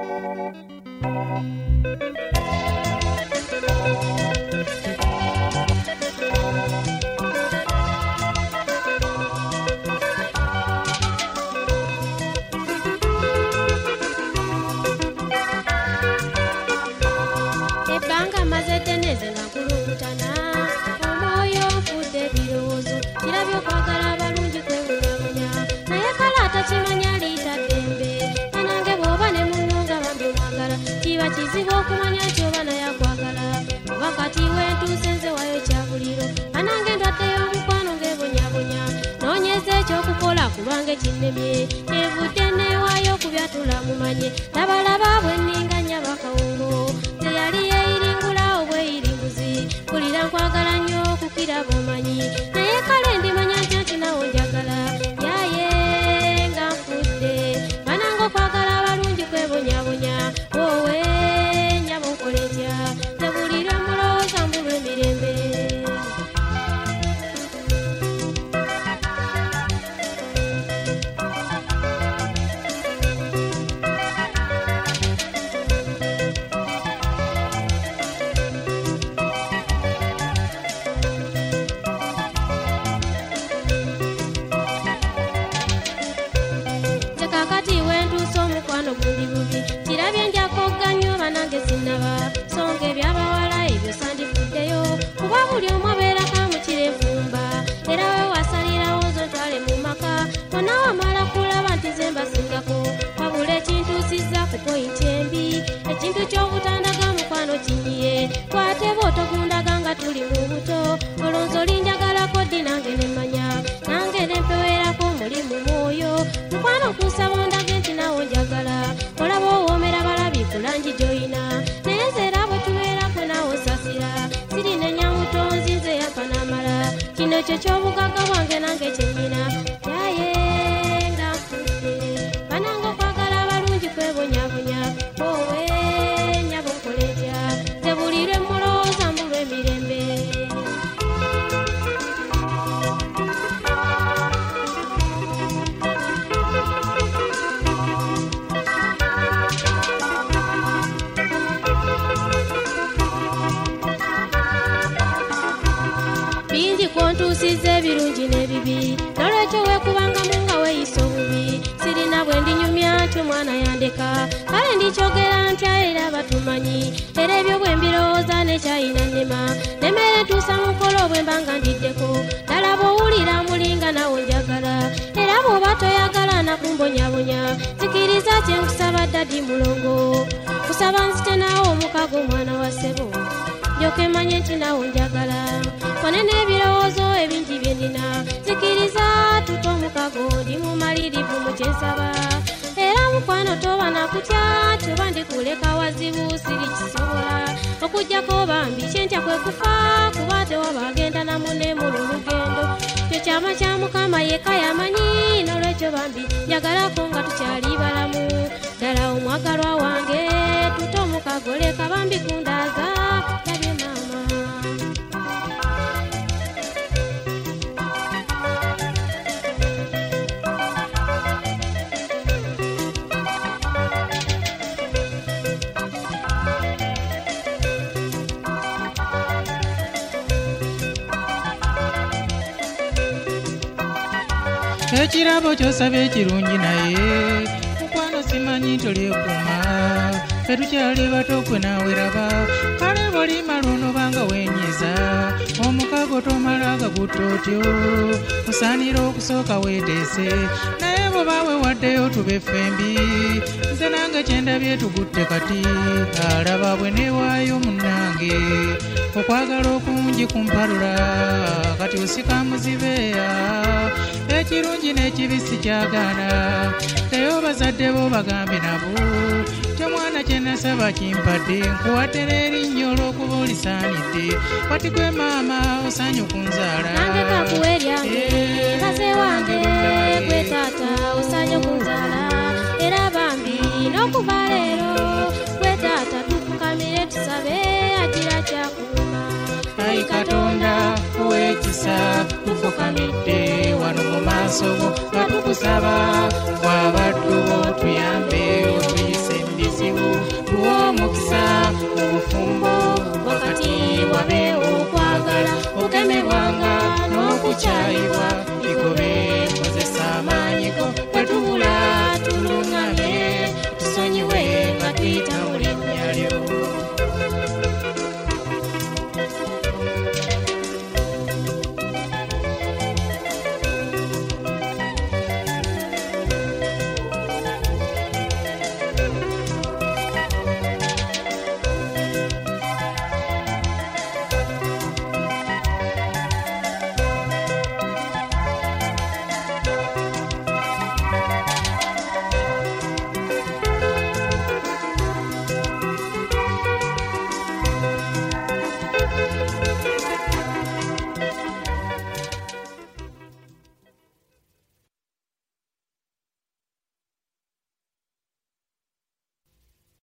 Ekirabo ky'osaba ekirungi naye mukwano simanyi tolyekuuma ffe tukyali bato gwe naawe raba kale bw'olimala onobanga weenyiza omukago tomala gagutta otyo osaanira okusooka weeteese naye bw'oba weewaddeyo tube ffembi nze nange kyendabye tugutte kati alaba bwe neewaayo munnange okwagala okungi kumpalula kati osika muzibeeya ekirungi n'ekibi sikyagaana naye bazadde bo bagambe nabo temwana kye nasaba kimpadde nkuwadde n'erinnyo olw'okuba olisaanidde wati gwe maama osaanye okunzaala nange kakuwa eryange baze wange gwe taata osaanye okunzaala era bambi n'okuva leero gwe taata tufukamire tusabe agira kyakuuma ayi katonda kuwekisa tufukamidde wano mu maaso go nga tukusaba kwabaddu